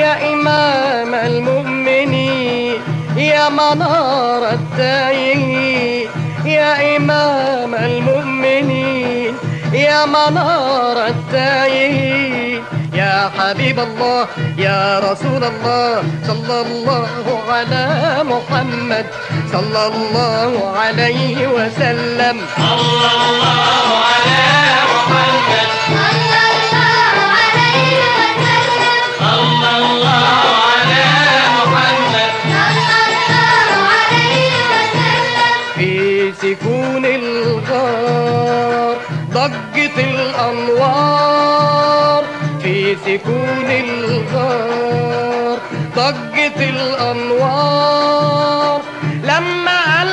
يا إمام المؤمنين يا منار التائهين، يا إمام المؤمنين يا منار التائهين، يا حبيب الله يا رسول الله، صلى الله على محمد صلى الله عليه وسلم، صلى الله على محمد صلى الله عليه وسلم، صلى الله على محمد صلى الله عليه وسلم. في سكون الغار ضجت الأنوار، في سكون الغار ضجت الأنوار، لما قال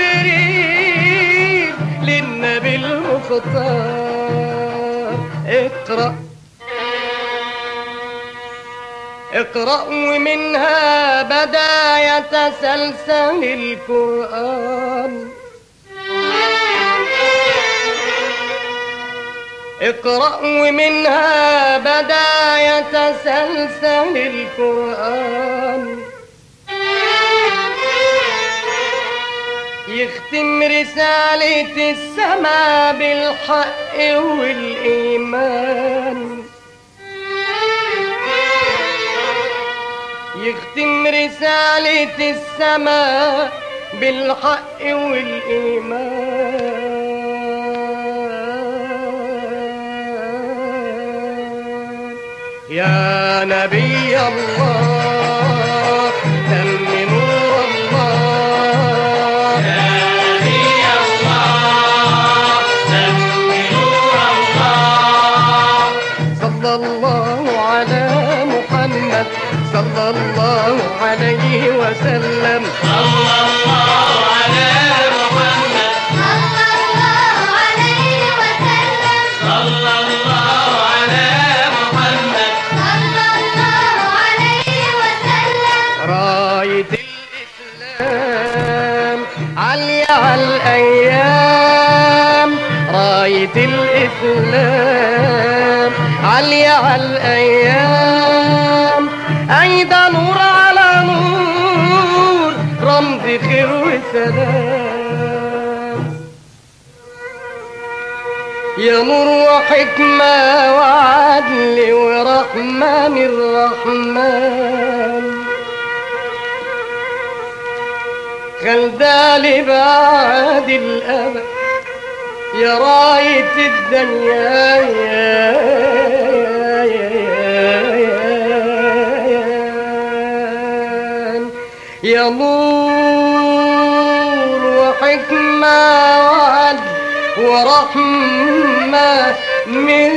جبريل للنبي المختار اقرأ اقرأ ومنها بدا يتسلسل القرآن، اقرأ ومنها بدا يتسلسل القرآن، يختم رسالة السماء بالحق والإيمان، يختم رسالة السماء بالحق والإيمان. يا نبي الله تم نور الله، يا نبي الله تم نور الله، صلى الله على محمد صلى الله عليه وسلم، صلى الله على محمد صلى الله عليه وسلم، صلى الله على محمد صلى الله عليه وسلم. راية الإسلام عالية على الأيام، راية الإسلام عالية على الأيام، أيضا نور على نور رمز خير وسلام، يا نور وحكمة وعدل ورحمة من الرحمن، خلدالي بعد الأبد يا راية الدنيا يا نور وحكمة وعدل ورحمة من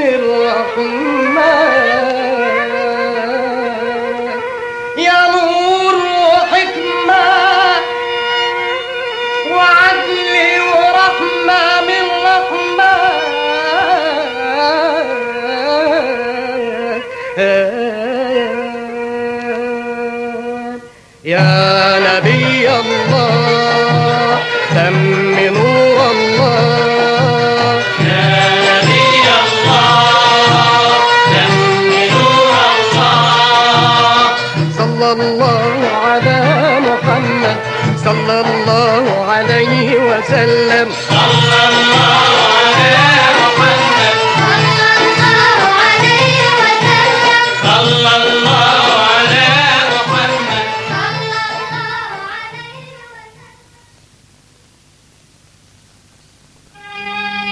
الرحمن، يا نور وحكمة وعدل ورحمة من الرحمن، يا نبي الله تم نور الله، يا نبي الله تم نور الله، صلى الله على محمد صلى الله عليه وسلم، صلى الله